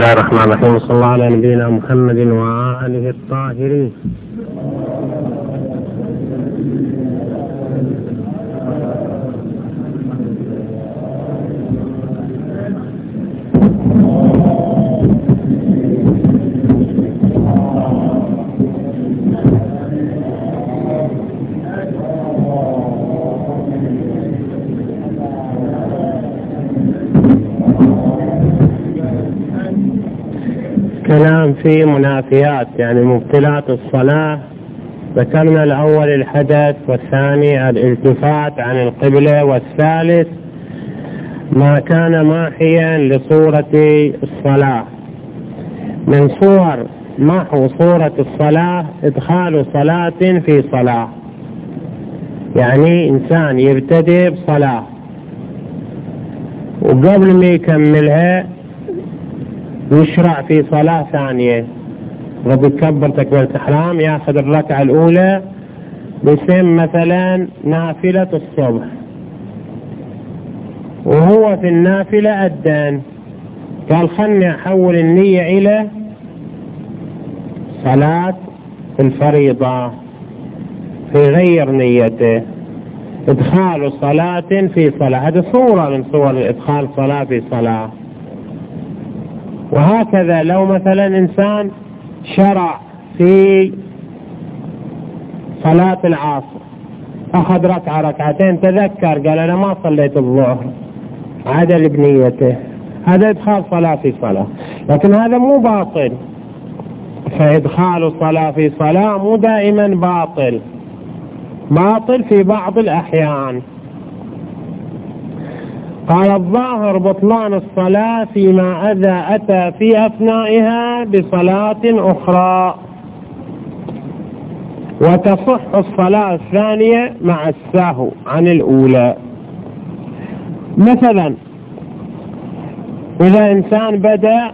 الله الرحمن الرحيم، صلى الله على نبينا محمد وآله الطاهرين. كلام في منافيات يعني مبطلات الصلاة. ذكرنا الأول الحدث، والثاني الالتفات عن القبلة، والثالث ما كان ماحيا لصورة الصلاة. من صور محو صورة الصلاة إدخال صلاة في صلاة، يعني إنسان يبتدئ بصلاة وقبل ما يكملها يشرع في صلاة ثانية، وبيكبر تكبيرة الإحرام، ياخذ الركعة الأولى باسم مثلا نافلة الصبح، وهو في النافلة أذن قال خلني أحول النية إلى صلاة الفريضة، فيغير نيته، إدخال صلاة في صلاة. هذه صورة من صور إدخال صلاة في صلاة. وهكذا لو مثلا إنسان شرع في صلاة العصر، أخذ ركعتين، تذكر قال أنا ما صليت الظهر، عدل بنيته، هذا إدخال صلاة في صلاة، لكن هذا مو باطل. فإدخال صلاة في صلاة مو دائما باطل في بعض الأحيان. قال الظاهر بطلان الصلاة فيما إذا أتى في أثنائها بصلاة أخرى، وتصح الصلاة الثانية مع السهو عن الأولى. مثلا إذا إنسان بدأ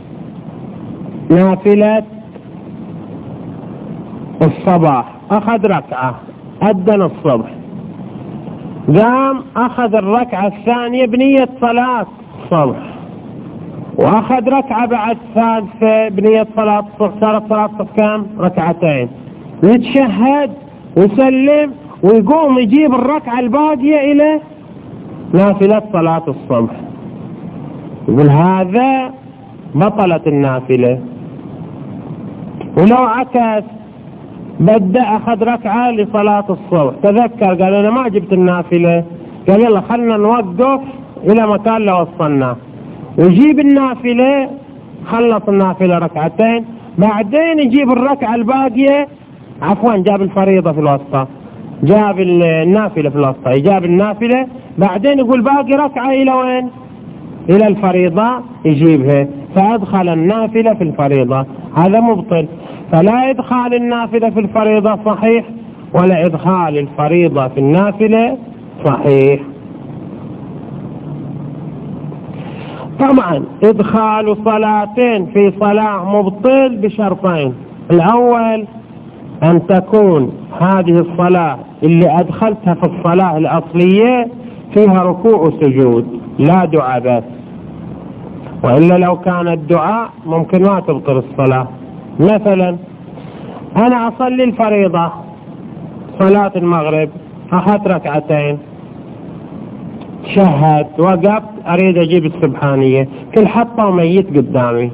نافلة الصباح، أخذ ركعة أذن الصبح، قام أخذ الركعة الثانية بنية صلاة الصبح، وأخذ ركعة بعد ثالثة بنية صلاة الصبح، صارت صلاة الصبح كام؟ ركعتين، يتشهد ويسلم ويقوم يجيب الركعة الباقية إلى نافلة صلاة الصبح. يقول هذا بطلت النافلة. ولو عكس، بدأ أخذ ركعة لصلاة الصبح، تذكر قال أنا ما جبت النافلة، قال يلا خلنا نوقف إلى مكان لو وصلنا، ويجيب النافلة، خلص النافلة ركعتين، بعدين يجيب الركعة الباقية، عفوا جاب الفريضة في الوسطى، جاب النافلة في الوسطى، يجاب النافلة بعدين يقول باقي ركعة إلى وين؟ إلى الفريضة يجيبها، فأدخل النافلة في الفريضة. هذا مبطل. فلا إدخال النافلة في الفريضة صحيح، ولا إدخال الفريضة في النافلة صحيح. طبعا إدخال صلاتين في صلاة مبطل بشرطين: الأول أن تكون هذه الصلاة اللي أدخلتها في الصلاة الأصلية فيها ركوع وسجود، لا دعاء بس، وإلا لو كان الدعاء ممكن ما تبطل الصلاة. مثلا أنا أصلي الفريضة صلاة المغرب، أخذت ركعتين، شهدت، وقفت أريد أجيب السبحانية، كل حطة ميت قدامي،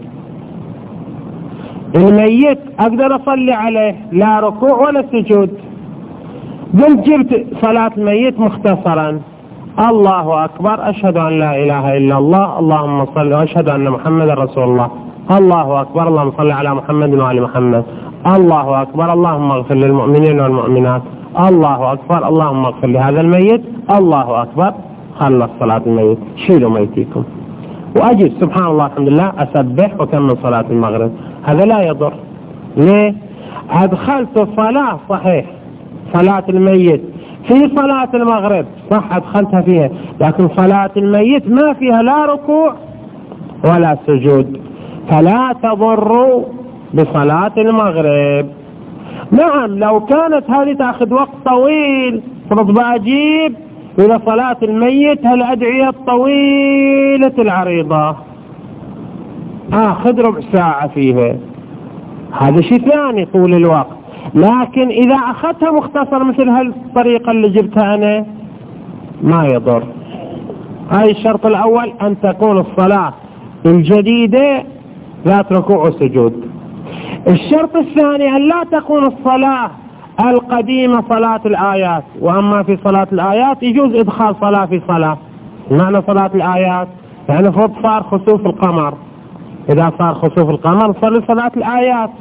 الميت أقدر أصلي عليه لا ركوع ولا سجود. قلت جبت صلاة الميت مختصرا: الله أكبر، أشهد أن لا إله إلا الله، اللهم صل، وأشهد أن محمد رسول الله، الله أكبر، اللهم صل على محمد وعلى محمد، الله أكبر، اللهم اغفر للمؤمنين والمؤمنات، الله أكبر، اللهم اغفر لهذا الميت، الله أكبر. خلص صلاة الميت، شيلوا ميتيكم، وأجب سبحان الله الحمد لله، أسبح وكمل صلاة المغرب. هذا لا يضر. ليه؟ أدخلت صلاة صحيح، صلاة الميت في صلاة المغرب صح، أدخلتها فيها، لكن صلاة الميت ما فيها لا ركوع ولا سجود، فلا تضر بصلاة المغرب. نعم لو كانت هذه تأخذ وقت طويل، فرض بأجيب إلى صلاة الميت هالأدعية الطويلة العريضة، آخذ ربع ساعة فيها، هذا شيء ثاني طول الوقت. لكن إذا أخذتها مختصر مثل هالطريقة اللي جبتها أنا ما يضر. هاي الشرط الأول، أن تكون الصلاة الجديدة ذات ركوع وسجود. الشرط الثاني أن لا تكون الصلاة القديمة صلاة الآيات. وأما في صلاة الآيات يجوز إدخال صلاة في صلاة. معنى صلاة الآيات يعني فرض صار خسوف القمر، إذا صار خسوف القمر صلي صلاة الآيات.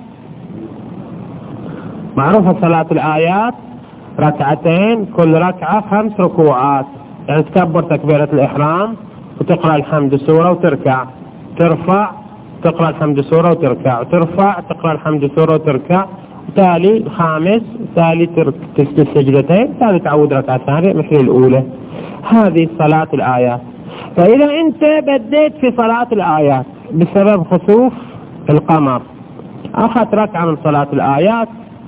معروفة صلاة الآيات ركعتين، كل ركعة 5 ركوعات، يعني تكبر تكبيرة الإحرام وتقرأ الحمد سورة وتركع، ترفع تقرأ الحمد سورة وتركع، وترفع تقرأ الحمد سورة وتركع، تالي خامس، تالي تسجد سجدتين، تالي تعود ركعة ثانية مثل الأولى. هذه صلاة الآيات. فإذا أنت بديت في صلاة الآيات بسبب خسوف القمر، أخذت ركعة من صلاة الآيات،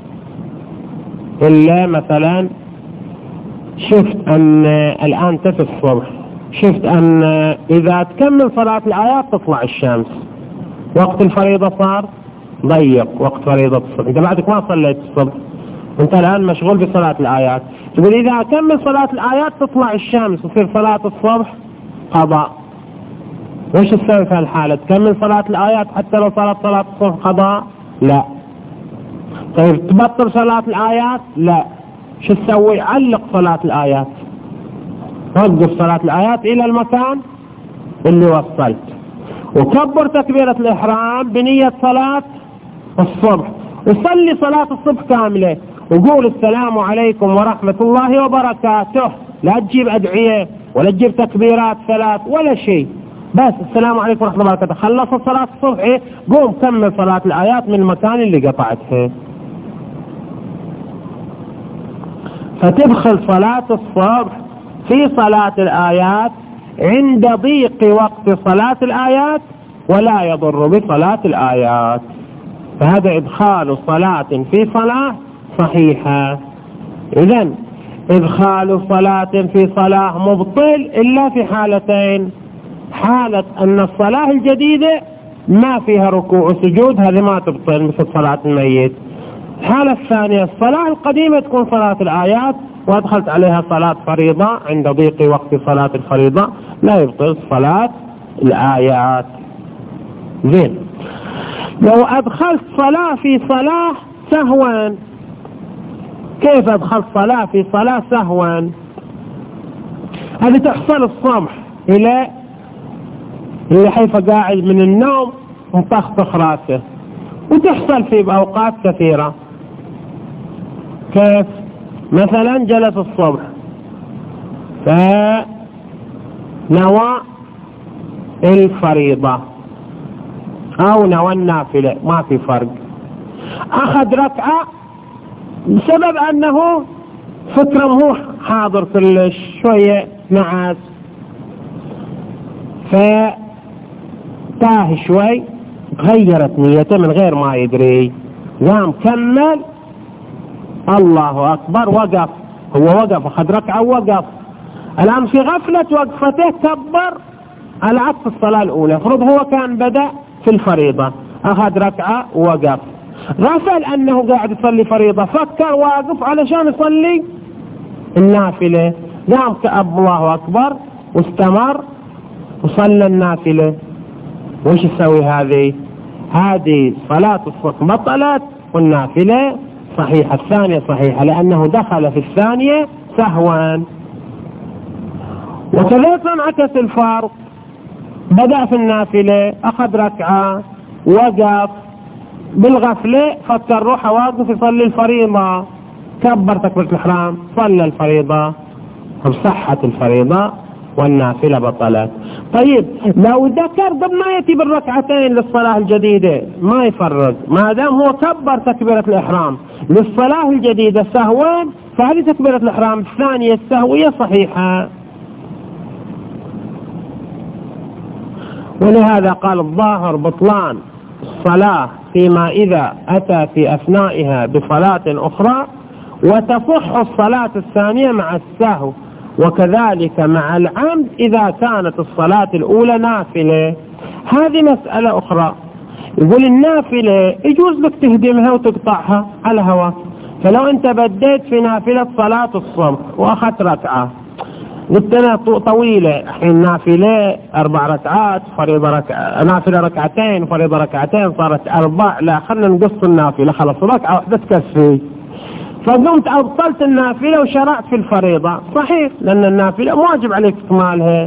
إلا مثلا شفت أن الآن تفي الصبح، شفت أن إذا تكمل صلاة الآيات تطلع الشمس، وقت الفريضة صار ضيق، وقت فريضة الصبح، أنت بعدك ما صليت الصبح، أنت الآن مشغول بصلاة الآيات، تقول إذا أكمل صلاة الآيات تطلع الشمس وتصير صلاة الصبح قضاء. وش تسوي في هالحالة؟ تكمل صلاة الآيات حتى لو صارت صلاة الصبح قضاء؟ لا. طيب تبطل صلاة الآيات؟ لا. شو تسوي؟ علق صلاة الآيات، وقف صلاة الآيات إلى المكان اللي وصلت، وكبر تكبيرة الإحرام بنية صلاة الصبح، وصلي صلاة الصبح كاملة، وقول السلام عليكم ورحمة الله وبركاته، لا تجيب أدعية ولا تجيب تكبيرات 3 ولا شيء، بس السلام عليكم ورحمة الله وبركاته. خلصت صلاة الصبح قوم كمل صلاة الآيات من المكان اللي قطعتها. فتدخل صلاة الصبح في صلاة الآيات عند ضيق وقت صلاة الآيات ولا يضر بصلاة الآيات. فهذا إدخال صلاة في صلاة صحيحة. إذن إدخال صلاة في صلاة مبطل إلا في حالتين: حالة أن الصلاة الجديدة ما فيها ركوع وسجود، هذه ما تبطل مثل صلاة الميت. الحالة الثانية الصلاة القديمة تكون صلاة الآيات وأدخلت عليها صلاة فريضة عند ضيق وقت صلاة الفريضة، لا يبطل صلاة الآيات. زين، لو أدخلت صلاة في صلاة سهوا، كيف أدخلت صلاة في صلاة سهوا؟ هذه تحصل الصبح إلى حيث قاعد من النوم ومطخطخ راسه، وتحصل في أوقات كثيرة. كيف؟ مثلا جلس الصبح فنوى الفريضة أو نوى النافلة، ما في فرق، أخذ ركعة بسبب أنه فكرة مو حاضر كلش، شوية نعاس فتاه شوي، غيرت نيته من غير ما يدري، قام كمل الله أكبر، وقف، هو وقف أخذ ركعة ووقف، الآن في غفلة وقفته كبر على عكس الصلاة الأولى. فرض هو كان بدأ في الفريضة أخذ ركعة ووقف، غفل أنه قاعد يصلي فريضة، فكر واقف علشان يصلي النافلة، قام كأب الله أكبر واستمر وصلى النافلة. وش يسوي هذه صلاة الصبح بطلت والنافلة صحيحة، الثانية صحيحة لأنه دخل في الثانية سهوا. وكذلك انعكس الفرق، بدأ في النافلة أخذ ركعة وقف، بالغفلة فكر روح واقف يصلي الفريضة، كبر تكبيرة الإحرام صلى الفريضة وصحت الفريضة والنافلة بطلت. طيب لو ذكر قبل ما يأتي بالركعتين للصلاة الجديدة ما يفرق، ما دام هو كبر تكبيرة الإحرام للصلاة الجديدة سهوا، فهذه تكبيرة الإحرام الثانية السهوية صحيحة. ولهذا قال الظاهر بطلان الصلاة فيما إذا أتى في أثنائها بصلاة أخرى، وتصح الصلاة الثانية مع السهو وكذلك مع العمد إذا كانت الصلاة الأولى نافلة. هذه مسألة أخرى. يقول النافلة يجوز لك تهدمها وتقطعها على هواك. فلو أنت بديت في نافلة صلاة الصبح وأخذت ركعة، قلت أنا طويلة، الحين نافلة 4 ركعات، فريضة نافلة ركعتين، فريضة ركعتين، صارت 4، لا خلنا نقص النافلة، خلاص ركعة واحدة تكفي. فقمت أبطلت النافلة وشرعت في الفريضة، صحيح، لأن النافلة واجب عليك إكمالها.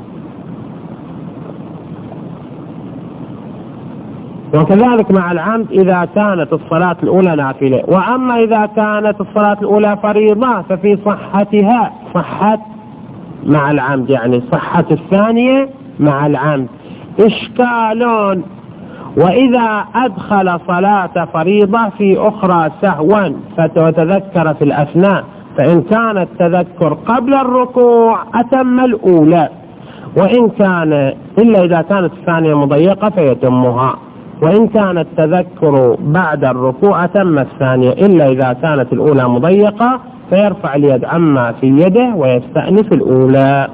وكذلك مع العمد إذا كانت الصلاة الأولى نافلة. وأما إذا كانت الصلاة الأولى فريضة ففي صحتها صحة مع العمد، يعني صحة الثانية مع العمد. إشكال: وإذا أدخل صلاة فريضة في أخرى سهوا فتذكر في الأثناء، فإن كان التذكر قبل الركوع أتم الأولى، وإن كان إلا إذا كانت الثانية مضيقة فيتمها، وإن كان التذكر بعد الركوع أتم الثانية، إلا إذا كانت الأولى مضيقة فيرفع اليد عما في يده ويستأنف الأولى.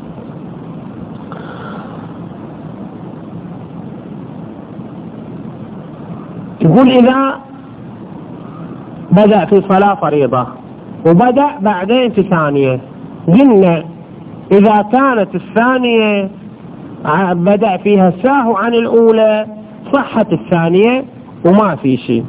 يقول إذا بدأ في صلاة فريضة وبدأ بعدين في ثانية، قلنا إذا كانت الثانية بدأ فيها ساهو عن الأولى صحت الثانية وما في شيء.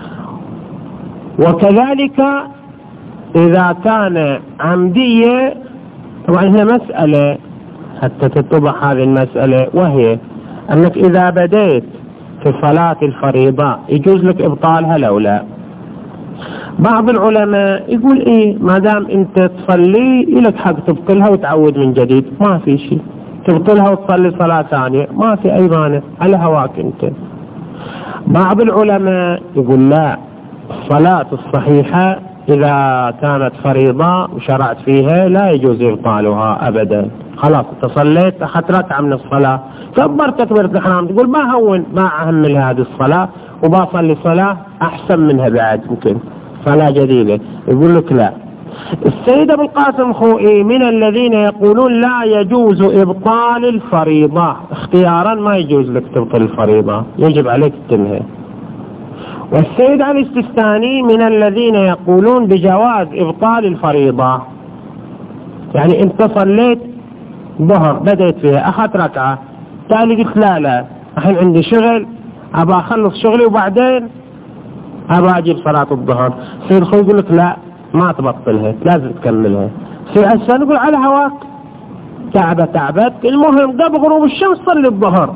وكذلك إذا كان عمدية، طبعا هي مسألة حتى تتضح هذه المسألة، وهي أنك إذا بديت في صلاة الفريضة يجوز لك إبطالها لو لا. بعض العلماء يقول إيه، ما دام أنت تصلي لك حق تبطلها وتعود من جديد، ما في شيء، تبطلها وتصلي صلاة ثانية ما في أي مانع، على هواك أنت. بعض العلماء يقول لا، الصلاة الصحيحة إذا كانت فريضة وشرعت فيها لا يجوز إبطالها أبدا. خلاص أنت صليت، أخذت ركعة من الصلاة، كبرت تكبيرة الإحرام، تقول ما هون، ما أهمل هذه الصلاة وبصلي صلاة أحسن منها بعد، يمكن صلاة جديدة. يقول لك لا. السيد أبو القاسم الخوئي من الذين يقولون لا يجوز إبطال الفريضة اختيارا، ما يجوز لك تبطل الفريضة، يجب عليك تنهي. والسيد علي السيستاني من الذين يقولون بجواز إبطال الفريضة، يعني أنت صليت ظهر بدأت فيها أخذت ركعة، تالي قلت لا الحين عندي شغل أبى أخلص شغلي وبعدين أبى أجيب صلاة الظهر. السيد الخوئي يقول لك لا، ما تبطلها، لازم تكملها. السيد السيستاني يقول على هواك، تعبت، المهم قبل غروب الشمس صلي الظهر.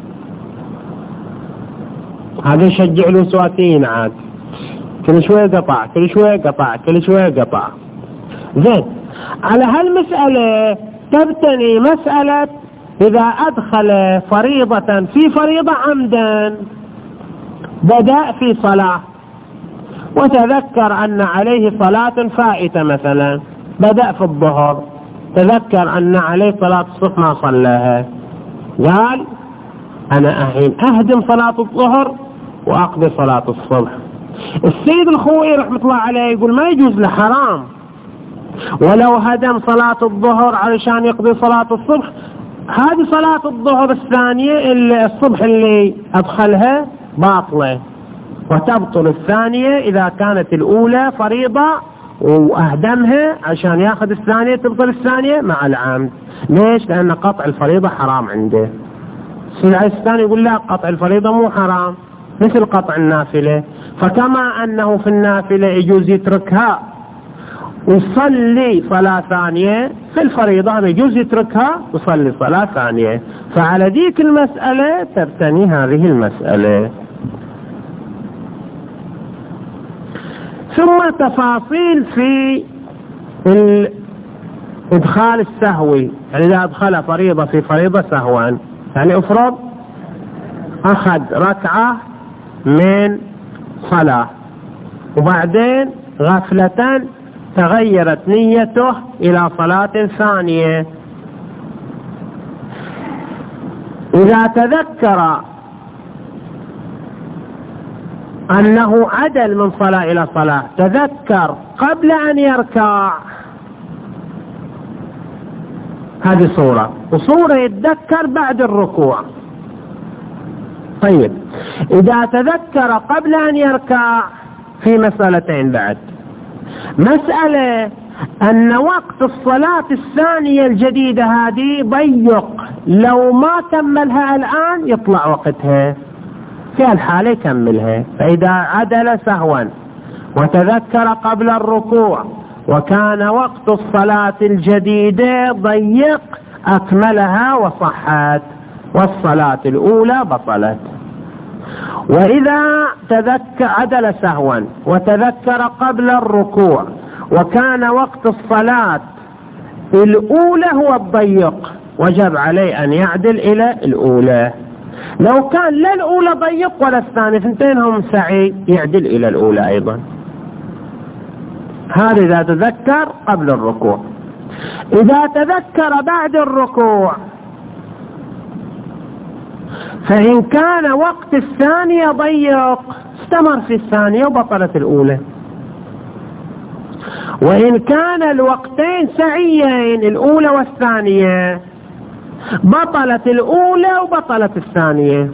هذا يشجع له سواتين عاد، كل شوية قطع كل شوية قطع كل شوية قطع. زين، على هالمسألة تبتني مسألة إذا أدخل فريضة في فريضة عمدا، بدأ في صلاة وتذكر أن عليه صلاة فائتة، مثلا بدأ في الظهر تذكر أن عليه صلاة الصبح ما صلاها، قال أنا الحين أهدم صلاة الظهر وأقضي صلاة الصبح. السيد الخوئي رحمة الله عليه يقول ما يجوز له، حرام، ولو هدم صلاة الظهر علشان يقضي صلاة الصبح، هذه صلاة الظهر الثانية الصبح اللي أدخلها باطلة، وتبطل الثانية إذا كانت الأولى فريضة وأهدمها عشان ياخذ الثانية، تبطل الثانية مع العمد. ليش؟ لأن قطع الفريضة حرام عنده. الثاني يقول لا، قطع الفريضة مو حرام مثل قطع النافلة، فكما أنه في النافلة يجوز يتركها ويصلي صلاة ثانية، في الفريضة يجوز يتركها ويصلي صلاة ثانية. فعلى ذيك المسألة تبتني هذه المسألة. ثم تفاصيل في الإدخال السهوي، يعني إذا أدخل فريضة في فريضة سهوا، يعني افرض أخذ ركعة من صلاة وبعدين غفلة تغيرت نيته إلى صلاة ثانية، إذا تذكر أنه عدل من صلاة إلى صلاة، تذكر قبل أن يركع هذه صورة، وصورة يتذكر بعد الركوع. طيب إذا تذكر قبل أن يركع في مسألتين بعد. مسألة أن وقت الصلاة الثانية الجديدة هذه ضيق، لو ما كملها الآن يطلع وقتها، في الحالة يكملها. فإذا عدل سهوا وتذكر قبل الركوع وكان وقت الصلاة الجديدة ضيق أكملها وصحت، والصلاة الأولى بطلت. وإذا عدل سهوا وتذكر قبل الركوع وكان وقت الصلاة الأولى هو الضيق، وجب عليه أن يعدل إلى الأولى. لو كان لا الأولى ضيق ولا الثانية، اثنتينهم سعي، يعدل إلى الأولى أيضا. هذا إذا تذكر قبل الركوع. إذا تذكر بعد الركوع فإن كان وقت الثانية ضيق استمر في الثانية وبطلت الأولى. وإن كان الوقتين سعيين الأولى والثانية بطلت الأولى وبطلت الثانية.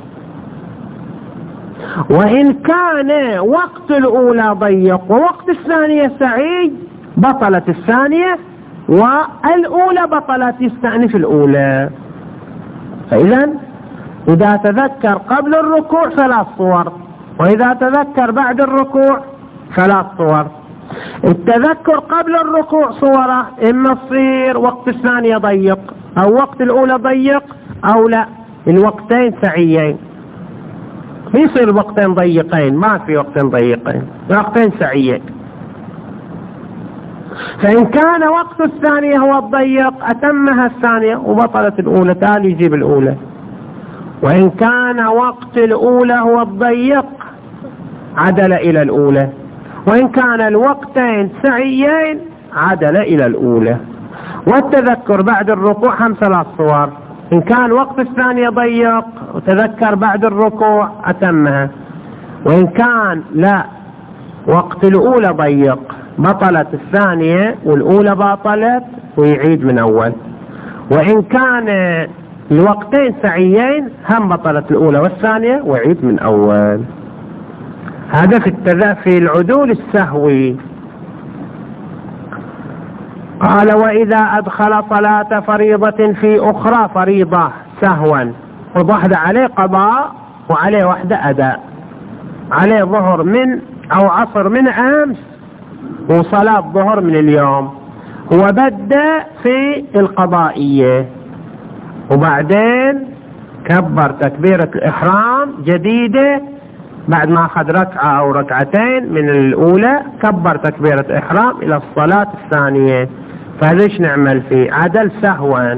وإن كان وقت الأولى ضيق ووقت الثانية سعي بطلت الثانية والأولى بطلت، يستأنف الأولى. فإذا إذا تذكر قبل الركوع 3 صور، وإذا تذكر بعد الركوع 3 صور. التذكر قبل الركوع صوره إما تصير وقت الثانية ضيق أو وقت الأولى ضيق، أو لا الوقتين سعيين. يصير الوقتين ضيقين، ما في وقتين ضيقين، وقتين سعيين. فإن كان وقت الثانية هو الضيق أتمها الثانية وبطلت الأولى، تالي يجيب الأولى. وإن كان وقت الأولى هو الضيق عدل إلى الأولى. وإن كان الوقتين سعيين عدل إلى الأولى. والتذكر بعد الركوع 3 صور. إن كان وقت الثانية ضيق وتذكر بعد الركوع أتمها. وإن كان لا وقت الأولى ضيق بطلت الثانية والأولى باطلت ويعيد من أول. وإن كان الوقتين سعيين هم بطلت الأولى والثانية ويعيد من أول. هذا في العدول السهوي. قال وإذا أدخل صلاة فريضة في أخرى فريضة سهوا، وواحدة عليه قضاء وعليه واحدة أداء، عليه ظهر من أو عصر من أمس وصلاة ظهر من اليوم، هو بدأ في القضائية وبعدين كبر تكبيرة الإحرام جديدة بعد ما أخذ ركعة أو ركعتين من الأولى، كبر تكبيرة إحرام إلى الصلاة الثانية. فهذا ايش نعمل فيه؟ عدل سهوا.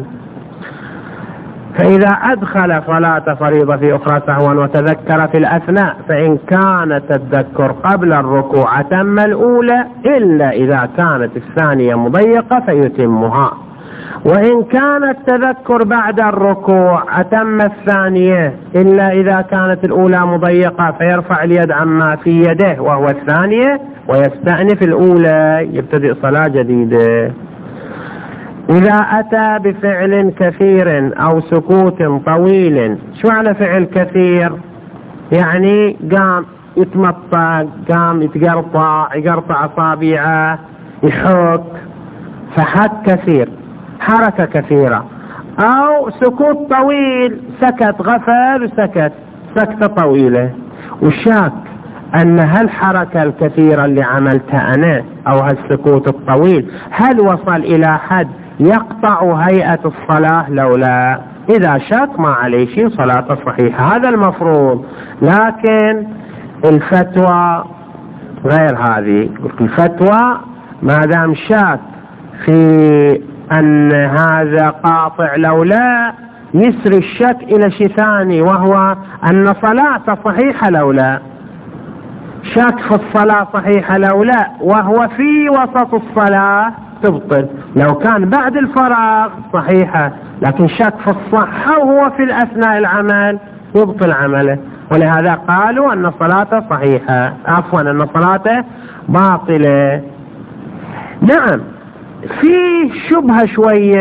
فإذا أدخل صلاة فريضة في أخرى سهوا وتذكر في الأثناء فإن كان التذكر قبل الركوع أتم الأولى، إلا إذا كانت الثانية مضيقة فيتمها. وإن كان التذكر بعد الركوع أتم الثانية، إلا إذا كانت الأولى مضيقة فيرفع اليد عما في يده وهو الثانية ويستأنف الأولى، يبتدئ صلاة جديدة. إذا أتى بفعل كثير أو سكوت طويل. شو على فعل كثير؟ يعني قام يتمطق، قام يقرطع أصابعه، يحك، فحك كثير، حركة كثيرة. أو سكوت طويل، سكت، غفل وسكت سكتة طويلة، وشاك أن هالحركة الكثيرة اللي عملتها أنا أو هالسكوت الطويل هل وصل إلى حد يقطع هيئة الصلاة لو لا؟ إذا شك ما عليه شيء، صلاته صحيحة. هذا المفروض. لكن الفتوى غير هذه. الفتوى ما دام شاك في أن هذا قاطع لو لا، يسري الشك إلى شيء ثاني، وهو أن صلاته صحيحة لو لا. شك في الصلاة صحيحة لو لا وهو في وسط الصلاة تبطل. لو كان بعد الفراغ صحيحة، لكن شك في الصحة وهو في الأثناء العمل يبطل عمله. ولهذا قالوا أن صلاته صحيحة، عفوا أن صلاته باطلة. نعم في شبهة شوية،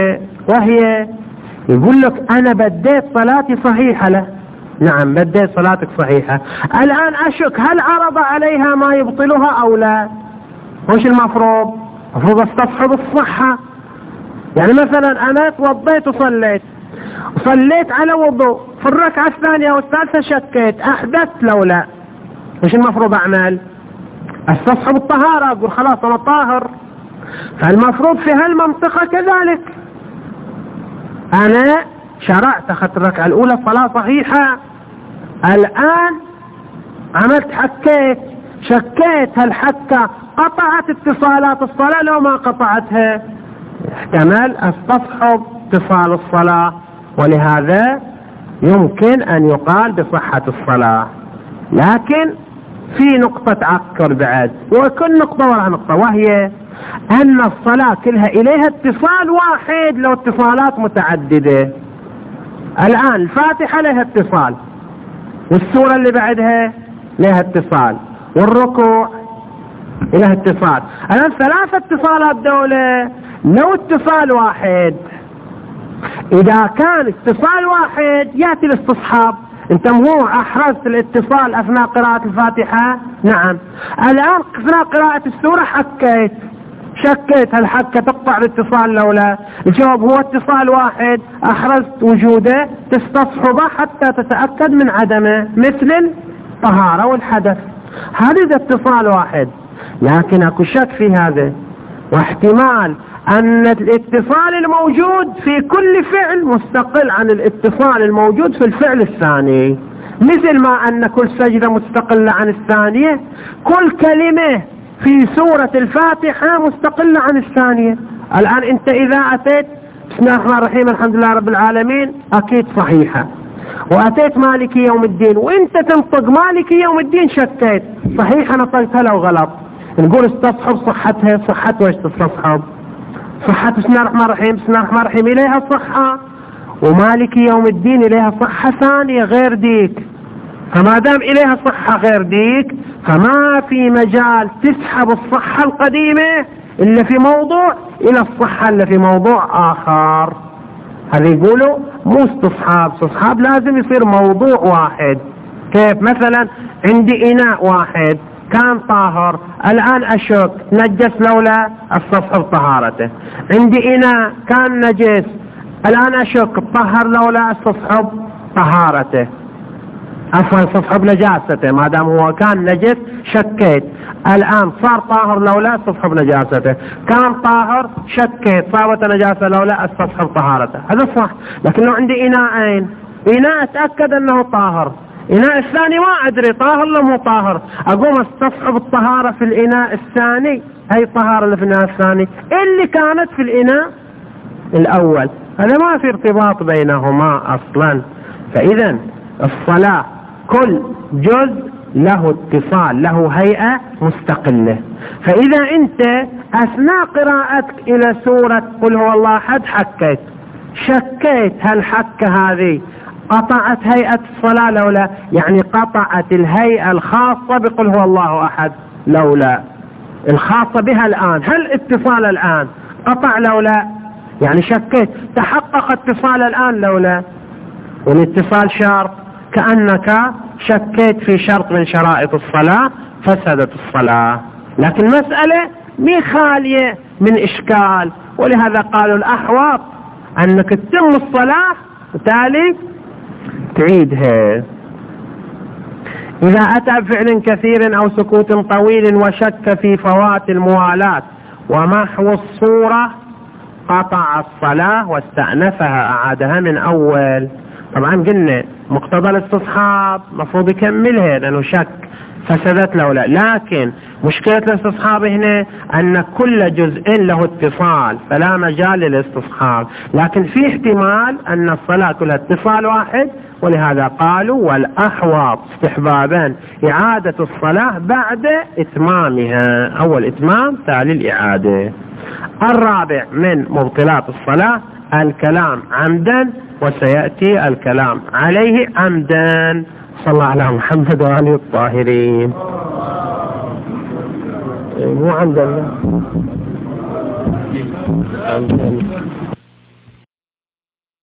وهي يقول لك أنا بديت صلاتي صحيحة له. نعم بديت صلاتك صحيحة، الآن أشك هل عرض عليها ما يبطلها أو لا؟ وش المفروض استصحب الصحة. يعني مثلا أنا توضيت وصليت على وضوء، في الركعة الثانية والثالثة شكيت أحدثت لو لا، وش المفروض أعمل؟ استصحب الطهارة، أقول خلاص أنا طاهر. فالمفروض في هالمنطقة كذلك، أنا شرعت أخذت الركعة الأولى صلاة صحيحة، الآن عملت شكيت هالحكة قطعت اتصالات الصلاة لو ما قطعتها، احتمال استصحب اتصال الصلاة، ولهذا يمكن أن يقال بصحة الصلاة. لكن في نقطة عكر بعد، وكل نقطة وراء نقطة، وهي أن الصلاة كلها إليها اتصال واحد لو اتصالات متعددة. الآن الفاتحة لها اتصال، والسورة اللي بعدها لها اتصال، والركوع لها اتصال. الآن 3 اتصالات دولة لو اتصال واحد. إذا كان اتصال واحد يأتي الاستصحاب. انت مو احرزت الاتصال اثناء قراءة الفاتحة؟ نعم. الآن اثناء قراءة السورة شكيت هالحكة تقطع الاتصال لولا؟ الجواب هو اتصال واحد احرزت وجوده، تستصحبه حتى تتأكد من عدمه، مثل الطهارة والحدث. هذا اتصال واحد، لكن اكو شك في هذا، واحتمال أن الاتصال الموجود في كل فعل مستقل عن الاتصال الموجود في الفعل الثاني، مثل ما أن كل سجدة مستقلة عن الثانية، كل كلمة في سورة الفاتحة مستقلة عن الثانية. الآن أنت إذا أتيت بسم الله الرحمن الرحيم الحمد لله رب العالمين أكيد صحيحة، وأتيت مالكي يوم الدين وأنت تنطق مالكي يوم الدين شكيت صحيحة نطقتها لو غلط، نقول استصحب صحتها. صحت وش تستصحب؟ صحة بسم الله الرحمن الرحيم، بسم الله الرحمن الرحيم إليها صحة، ومالك يوم الدين إليها صحة ثانية غير ديك. فما دام إليها صحة غير ديك فما في مجال تسحب الصحة القديمة اللي في موضوع إلى الصحة اللي في موضوع آخر. هذا يقولوا مو استصحاب لازم يصير موضوع واحد. كيف؟ مثلا عندي إناء واحد كان طاهر، الآن أشك نجس لولا استصحب طهارته. عندي إناء كان نجس، الآن أشك طهر لولا استصحب طهارته، عفوا استصحب نجاسته، ما دام هو كان نجس شكيت، الآن صار طاهر لولا استصحب نجاسته، كان طاهر شكيت صارت نجاسة لولا استصحب طهارته. هذا صح. لكن لو عندي إناءين، إناء أتأكد أنه طاهر، إناء الثاني ما أدري طاهر ولا مو طاهر، أقوم استصحب الطهارة في الإناء الثاني، هي الطهارة اللي في الإناء الثاني اللي كانت في الإناء الأول. هذا ما في ارتباط بينهما أصلا. فإذا الصلاة كل جزء له اتصال، له هيئة مستقلة. فإذا أنت أثناء قراءتك إلى سورة قل هو الله أحد شكيت هالحكة هذه قطعت هيئة الصلاة لولا؟ يعني قطعت الهيئة الخاصة بقل هو الله أحد لولا، الخاصة بها الآن، هل اتصال الآن قطع لولا؟ يعني شكيت تحقق اتصال الآن لولا؟ والاتصال شرط، كأنك شكيت في شرط من شرائط الصلاة فسدت الصلاة. لكن مسألة مي خالية من إشكال، ولهذا قالوا الأحوط أنك تتم الصلاة وتالي تعيدها. إذا أتى بفعل كثير أو سكوت طويل وشك في فوات الموالاة ومحو الصورة قطع الصلاة واستأنفها أعادها من أول. طبعا قلنا مقتضى الاستصحاب مفروض يكملها لأنه شك فسدت لولا، لكن مشكلة الاستصحاب هنا أن كل جزء له اتصال فلا مجال للاستصحاب، لكن في احتمال أن الصلاة كلها اتصال واحد، ولهذا قالوا والأحوط استحبابا إعادة الصلاة بعد إتمامها، أول إتمام تالي الإعادة. الرابع من مبطلات الصلاة الكلام عمدا، وسيأتي الكلام عليه عمدا. صلى الله على محمد وآله الطاهرين. مو عمدا